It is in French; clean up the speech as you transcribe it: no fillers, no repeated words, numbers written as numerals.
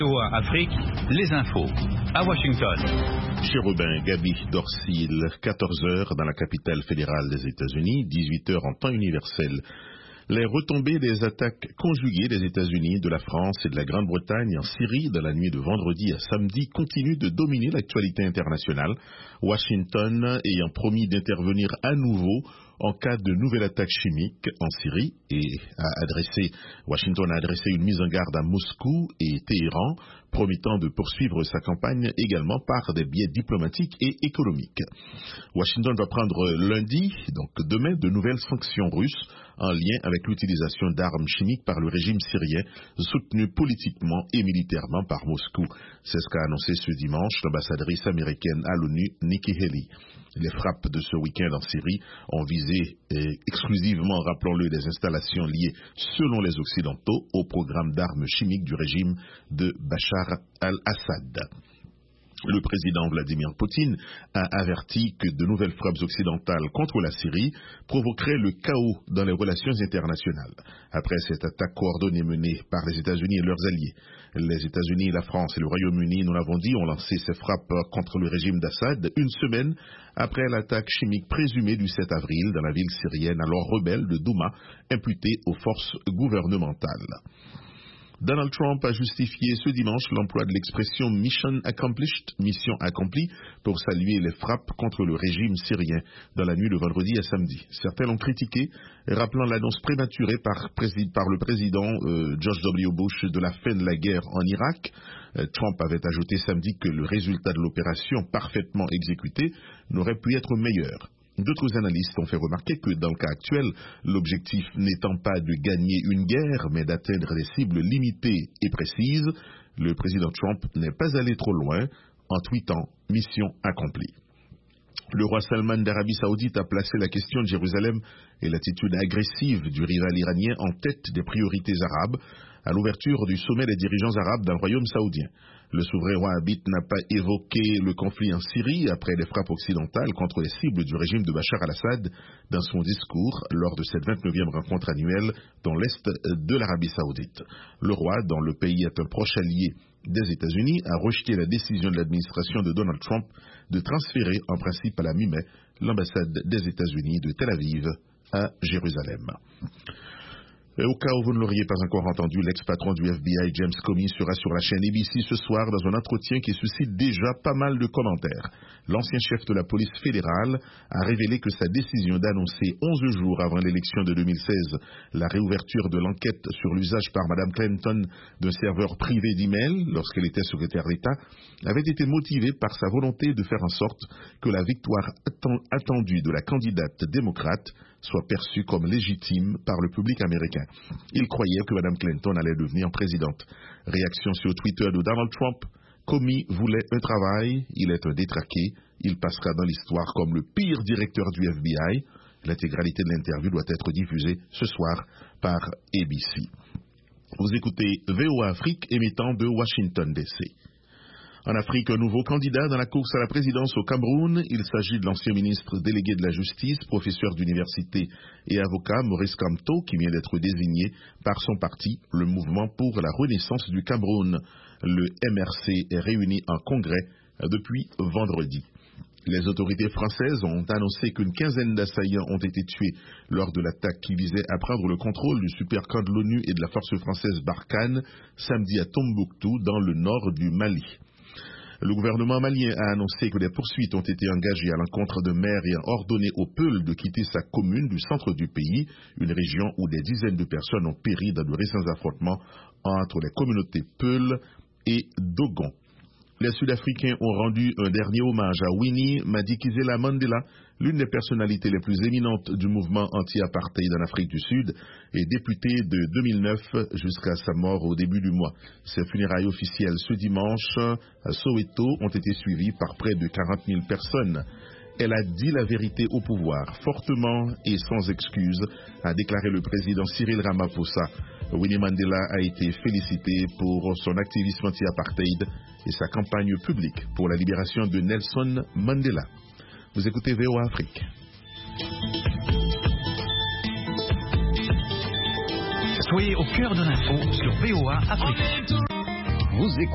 VOA Afrique, les infos, à Washington. Chérubin, Gaby, Dorsil, 14h dans la capitale fédérale des États-Unis, 18h en temps universel. Les retombées des attaques conjuguées des États-Unis, de la France et de la Grande-Bretagne en Syrie dans la nuit de vendredi à samedi continuent de dominer l'actualité internationale, Washington ayant promis d'intervenir à nouveau en cas de nouvelle attaque chimique en Syrie et Washington a adressé une mise en garde à Moscou et Téhéran, promettant de poursuivre sa campagne également par des biais diplomatiques et économiques. Washington va prendre lundi, donc demain, de nouvelles sanctions russes en lien avec l'utilisation d'armes chimiques par le régime syrien, soutenu politiquement et militairement par Moscou. C'est ce qu'a annoncé ce dimanche l'ambassadrice américaine à l'ONU, Nikki Haley. Les frappes de ce week-end en Syrie ont visé exclusivement, rappelons-le, des installations liées, selon les Occidentaux, au programme d'armes chimiques du régime de Bachar al-Assad. Le président Vladimir Poutine a averti que de nouvelles frappes occidentales contre la Syrie provoqueraient le chaos dans les relations internationales. Après cette attaque coordonnée menée par les États-Unis et leurs alliés, les États-Unis, la France et le Royaume-Uni, nous l'avons dit, ont lancé ces frappes contre le régime d'Assad une semaine après l'attaque chimique présumée du 7 avril dans la ville syrienne alors rebelle de Douma, imputée aux forces gouvernementales. Donald Trump a justifié ce dimanche l'emploi de l'expression Mission Accomplished, mission accomplie, pour saluer les frappes contre le régime syrien dans la nuit de vendredi à samedi. Certains l'ont critiqué, rappelant l'annonce prématurée par le président George W. Bush de la fin de la guerre en Irak. Trump avait ajouté samedi que le résultat de l'opération parfaitement exécutée n'aurait pu être meilleur. D'autres analystes ont fait remarquer que dans le cas actuel, l'objectif n'étant pas de gagner une guerre, mais d'atteindre des cibles limitées et précises, le président Trump n'est pas allé trop loin en tweetant « mission accomplie ». Le roi Salman d'Arabie Saoudite a placé la question de Jérusalem et l'attitude agressive du rival iranien en tête des priorités arabes à l'ouverture du sommet des dirigeants arabes dans le royaume saoudien. Le souverain wahhabite n'a pas évoqué le conflit en Syrie après les frappes occidentales contre les cibles du régime de Bachar al-Assad dans son discours lors de cette 29e rencontre annuelle dans l'est de l'Arabie Saoudite. Le roi, dont le pays est un proche allié des États-Unis, a rejeté la décision de l'administration de Donald Trump de transférer en principe à la mi-mai l'ambassade des États-Unis de Tel Aviv à Jérusalem. Et au cas où vous ne l'auriez pas encore entendu, l'ex-patron du FBI, James Comey, sera sur la chaîne ABC ce soir dans un entretien qui suscite déjà pas mal de commentaires. L'ancien chef de la police fédérale a révélé que sa décision d'annoncer 11 jours avant l'élection de 2016 la réouverture de l'enquête sur l'usage par Mme Clinton d'un serveur privé d'email lorsqu'elle était secrétaire d'État avait été motivée par sa volonté de faire en sorte que la victoire attendue de la candidate démocrate soit perçue comme légitime par le public américain. Il croyait que Mme Clinton allait devenir présidente. Réaction sur Twitter de Donald Trump: Comey voulait un travail, il est un détraqué, il passera dans l'histoire comme le pire directeur du FBI. L'intégralité de l'interview doit être diffusée ce soir par ABC. Vous écoutez VOA Afrique émettant de Washington DC. En Afrique, un nouveau candidat dans la course à la présidence au Cameroun. Il s'agit de l'ancien ministre délégué de la Justice, professeur d'université et avocat Maurice Kamto, qui vient d'être désigné par son parti, le Mouvement pour la Renaissance du Cameroun. Le MRC est réuni en congrès depuis vendredi. Les autorités françaises ont annoncé qu'une quinzaine d'assaillants ont été tués lors de l'attaque qui visait à prendre le contrôle du supercamp de l'ONU et de la force française Barkhane samedi à Tombouctou, dans le nord du Mali. Le gouvernement malien a annoncé que des poursuites ont été engagées à l'encontre de maires ayant ordonné aux Peuls de quitter sa commune du centre du pays, une région où des dizaines de personnes ont péri dans de récents affrontements entre les communautés Peuls et Dogon. Les Sud-Africains ont rendu un dernier hommage à Winnie Madikizela Mandela, l'une des personnalités les plus éminentes du mouvement anti-apartheid en Afrique du Sud et députée de 2009 jusqu'à sa mort au début du mois. Ses funérailles officielles ce dimanche à Soweto ont été suivies par près de 40 000 personnes. Elle a dit la vérité au pouvoir, fortement et sans excuse, a déclaré le président Cyril Ramaphosa. Winnie Mandela a été félicité pour son activisme anti-apartheid et sa campagne publique pour la libération de Nelson Mandela. Vous écoutez VOA Afrique. Soyez au cœur de l'info sur VOA Afrique. Vous écoutez